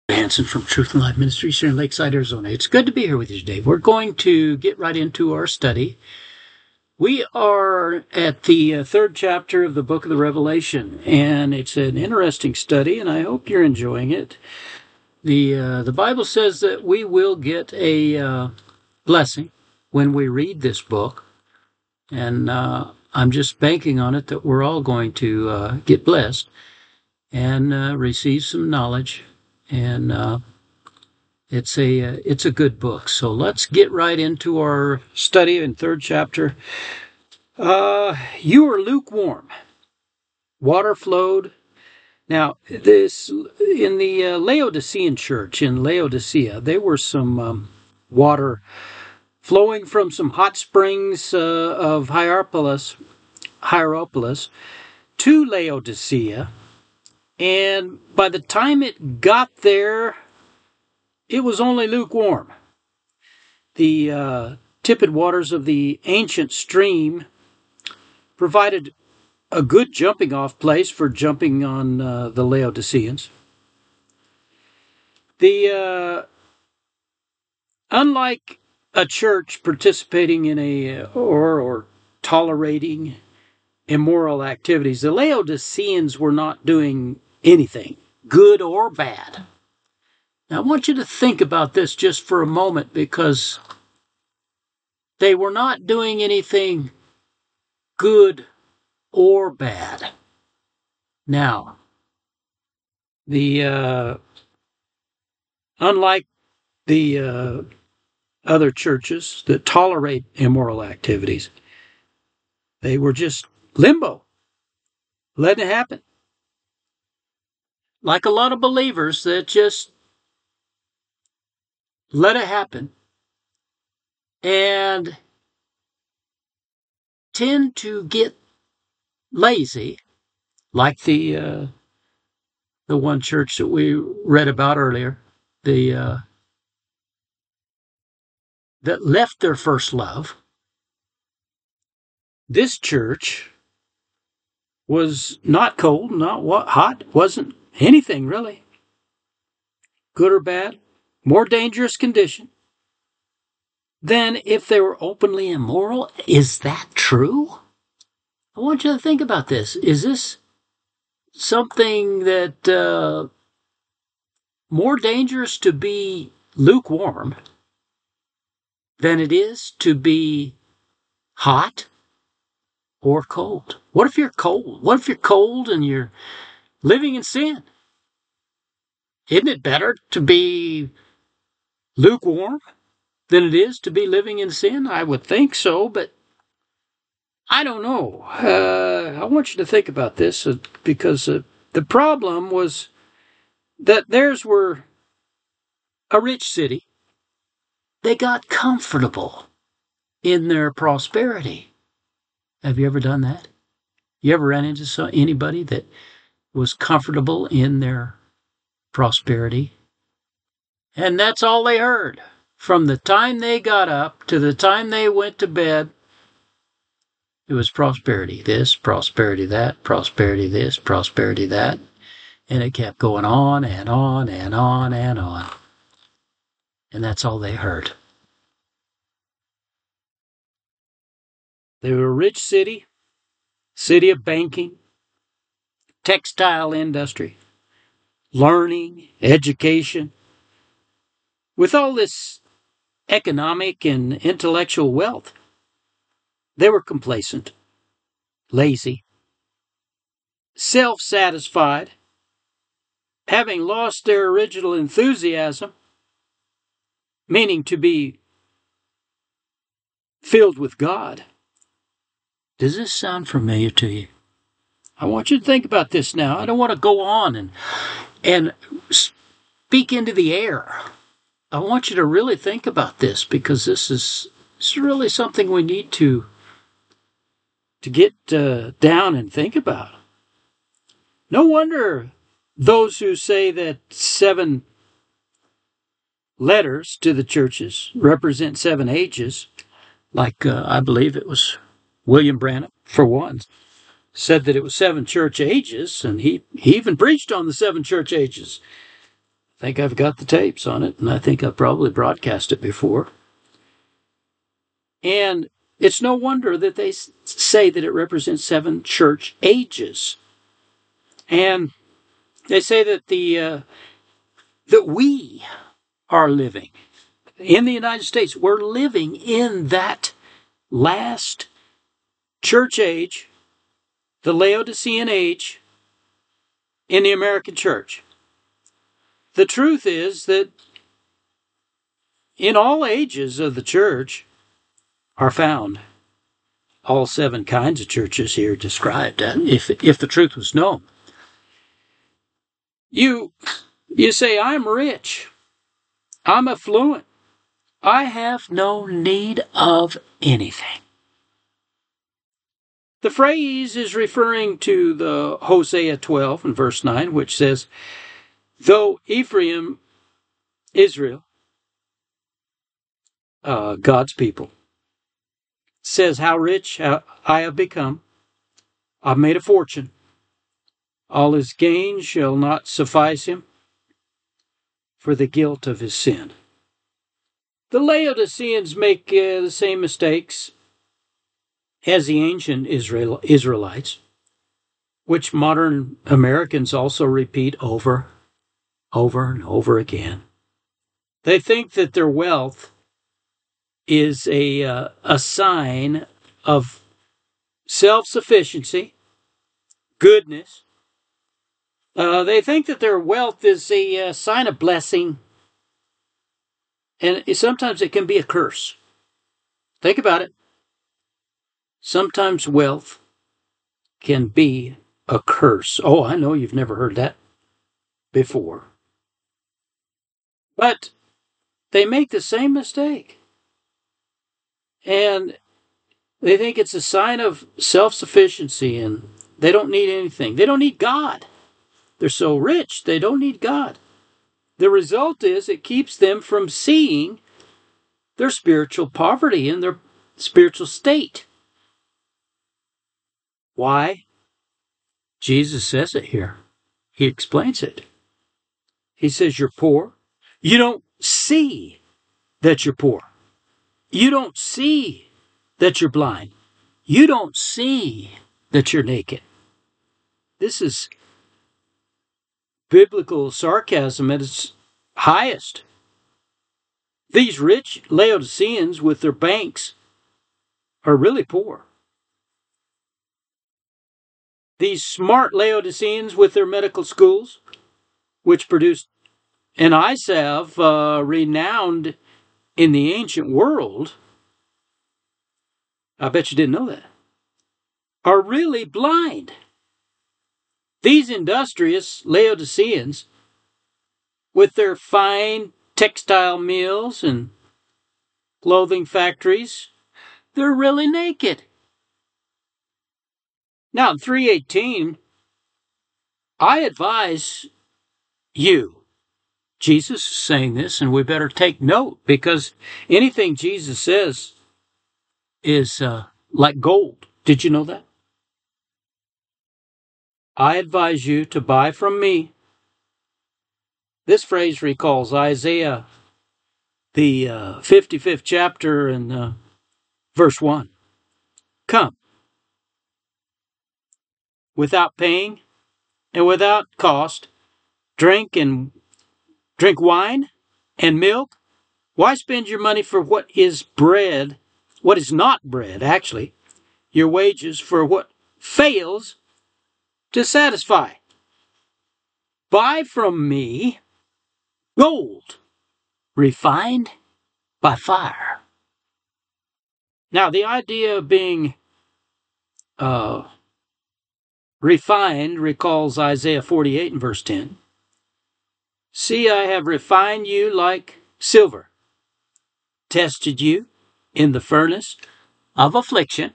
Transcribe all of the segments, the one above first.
Hanson from Truth and Life Ministries here in Lakeside, Arizona. It's good to be here with you today. We're going to get right into our study. We are at the third chapter of the book of the Revelation, and it's an interesting study, and I hope you're enjoying it. The Bible says that we will get a blessing when we read this book, and I'm just banking on it that we're all going to get blessed and receive some knowledge, and it's a good book. So let's get right into our study in third chapter. You are lukewarm. Water flowed. Now, this in the Laodicean church in Laodicea, there were some water flowing from some hot springs of Hierapolis to Laodicea, and by the time it got there, it was only lukewarm. The tepid waters of the ancient stream provided a good jumping-off place for jumping on the Laodiceans. Unlike a church participating in or tolerating immoral activities, the Laodiceans were not doing anything, good or bad. Now, I want you to think about this just for a moment, because they were not doing anything good or bad. Now, unlike the other churches that tolerate immoral activities, they were just limbo, letting it happen. Like a lot of believers that just let it happen and tend to get lazy, like the one church that we read about earlier, that left their first love. This church was not cold, not hot, wasn't anything really, good or bad, more dangerous condition than if they were openly immoral. Is that true? I want you to think about this. Is this something that more dangerous to be lukewarm than it is to be hot or cold? What if you're cold? What if you're cold and you're living in sin? Isn't it better to be lukewarm than it is to be living in sin? I would think so, but I don't know. I want you to think about this, because the problem was that theirs were a rich city. They got comfortable in their prosperity. Have you ever done that? You ever ran into anybody that was comfortable in their prosperity? And that's all they heard. From the time they got up to the time they went to bed, it was prosperity this, prosperity that, prosperity this, prosperity that. And it kept going on and on and on and on. And that's all they heard. They were a rich city of banking, textile industry, learning, education. With all this economic and intellectual wealth, they were complacent, lazy, self-satisfied, having lost their original enthusiasm, meaning to be filled with God. Does this sound familiar to you? I want you to think about this now. I don't want to go on and speak into the air. I want you to really think about this, because this is really something we need to get down and think about. No wonder those who say that 7 letters to the churches represent 7 ages, like I believe it was William Branham, for one, said that it was 7 church ages, and he even preached on the 7 church ages. think I've got the tapes on it, and I think I've probably broadcast it before. And it's no wonder that they say that it represents 7 church ages. And they say that that we are living in the United States. We're living in that last church age, the Laodicean age, in the American church. The truth is that in all ages of the church are found all 7 kinds of churches here described, if the truth was known. You say, I'm rich, I'm affluent, I have no need of anything. The phrase is referring to the Hosea 12 and verse 9, which says, though Ephraim, Israel, God's people, says how rich I have become, I've made a fortune, all his gain shall not suffice him for the guilt of his sin. The Laodiceans make the same mistakes as the ancient Israelites, which modern Americans also repeat over and over again. They think that their wealth is a sign of self-sufficiency, goodness. They think that their wealth is a sign of blessing, and sometimes it can be a curse. Think about it. Sometimes wealth can be a curse. Oh, I know you've never heard that before. But they make the same mistake. And they think it's a sign of self-sufficiency, and they don't need anything. They don't need God. They're so rich, they don't need God. The result is it keeps them from seeing their spiritual poverty and their spiritual state. Why? Jesus says it here. He explains it. He says, you're poor. You don't see that you're poor. You don't see that you're blind. You don't see that you're naked. This is biblical sarcasm at its highest. These rich Laodiceans with their banks are really poor. These smart Laodiceans with their medical schools, which produced an eye salve renowned in the ancient world, I bet you didn't know that, are really blind. These industrious Laodiceans, with their fine textile mills and clothing factories, they're really naked. Now, in 3:18, I advise you, Jesus is saying this, and we better take note, because anything Jesus says is like gold. Did you know that? I advise you to buy from me. This phrase recalls Isaiah, the 55th chapter and verse 1. Come, without paying and without cost, drink wine and milk. Why spend your money for what is bread, what is not bread, actually, your wages for what fails to satisfy? Buy from me gold refined by fire. Now, the idea of being refined recalls Isaiah 48 and verse 10. See, I have refined you like silver, tested you in the furnace of affliction.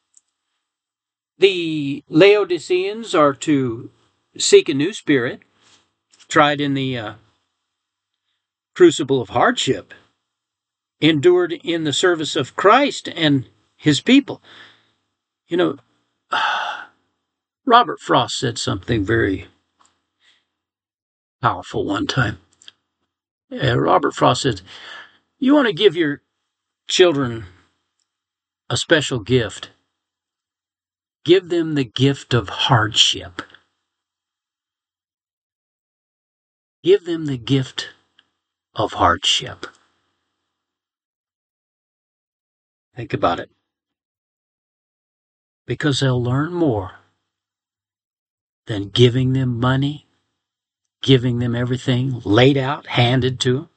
The Laodiceans are to seek a new spirit, tried in the crucible of hardship, endured in the service of Christ and his people. You know, Robert Frost said something very powerful one time. Robert Frost says, you want to give your children a special gift. Give them the gift of hardship. Give them the gift of hardship. Think about it. Because they'll learn more than giving them money, giving them everything laid out, handed to them.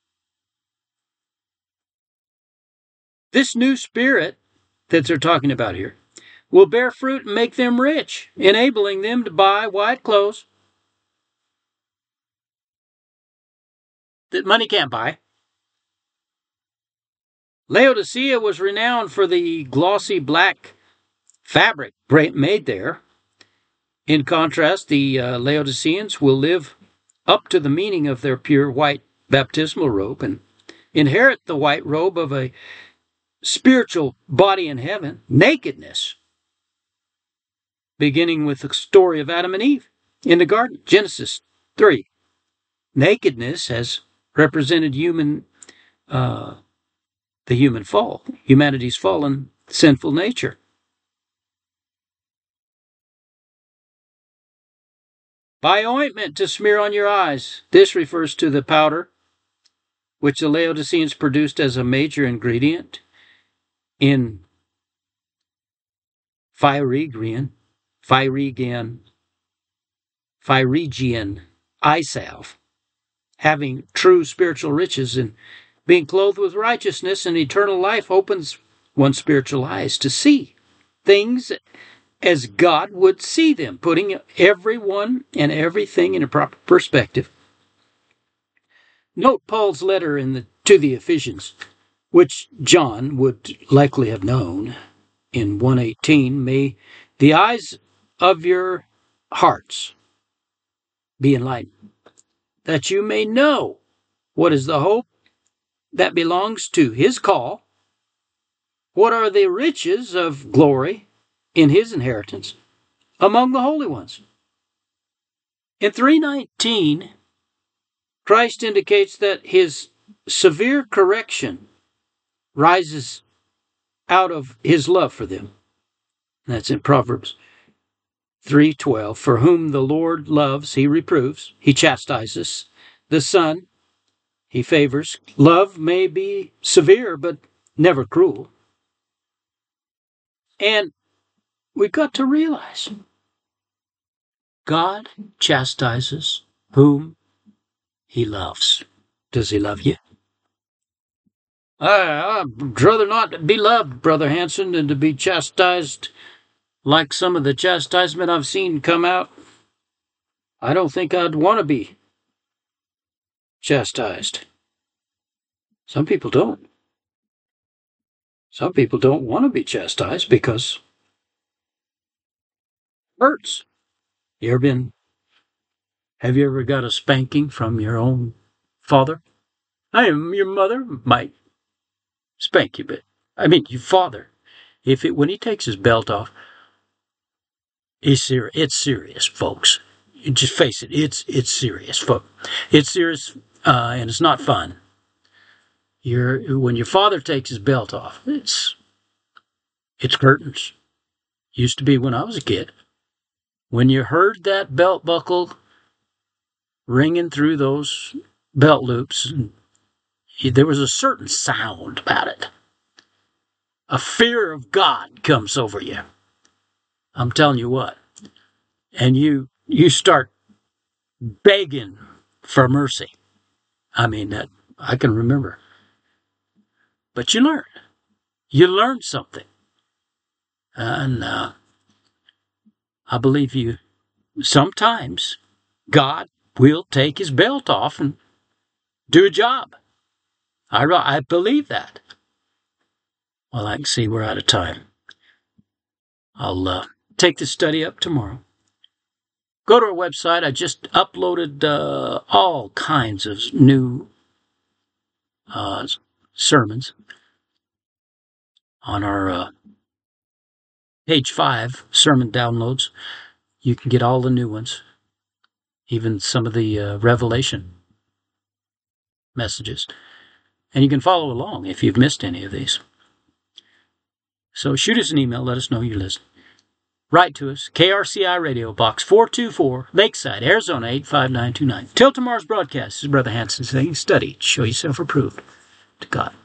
This new spirit that they're talking about here will bear fruit and make them rich, enabling them to buy white clothes that money can't buy. Laodicea was renowned for the glossy black fabric made there. In contrast, the Laodiceans will live up to the meaning of their pure white baptismal robe and inherit the white robe of a spiritual body in heaven, nakedness, beginning with the story of Adam and Eve in the garden, Genesis 3. Nakedness has represented the human fall, humanity's fallen sinful nature. Buy ointment to smear on your eyes. This refers to the powder which the Laodiceans produced as a major ingredient in Phrygian eye salve, having true spiritual riches and being clothed with righteousness and eternal life opens one's spiritual eyes to see things as God would see them, putting everyone and everything in a proper perspective. Note Paul's letter to the Ephesians, which John would likely have known in 1:18. May the eyes of your hearts be enlightened, that you may know what is the hope that belongs to his call, what are the riches of glory in his inheritance among the holy ones. In 3:19, Christ indicates that his severe correction rises out of his love for them. That's in Proverbs 3:12. For whom the Lord loves, he reproves, he chastises. The Son, he favors. Love may be severe, but never cruel. And we've got to realize God chastises whom he loves. Does he love you? I'd rather not be loved, Brother Hanson, than to be chastised like some of the chastisement I've seen come out. I don't think I'd want to be chastised. Some people don't. Some people don't want to be chastised because it hurts. Have you ever got a spanking from your own father? Your mother might spank you, but your father, when he takes his belt off, it's serious, folks. You just face it, it's serious, folks. It's serious, and it's not fun. When your father takes his belt off, it's curtains. Used to be when I was a kid. When you heard that belt buckle ringing through those belt loops, there was a certain sound about it. A fear of God comes over you. I'm telling you what. And you start begging for mercy. That I can remember. But you learn. You learn something. And I believe sometimes God will take his belt off and do a job. I believe that. Well, I can see we're out of time. I'll take the study up tomorrow. Go to our website. I just uploaded all kinds of new sermons on our page 5 sermon downloads. You can get all the new ones, even some of the Revelation messages. And you can follow along if you've missed any of these. So shoot us an email. Let us know you're listening. Write to us, KRCI Radio, Box 424, Lakeside, Arizona 85929. Till tomorrow's broadcast, this is Brother Hanson saying, study, show yourself approved to God.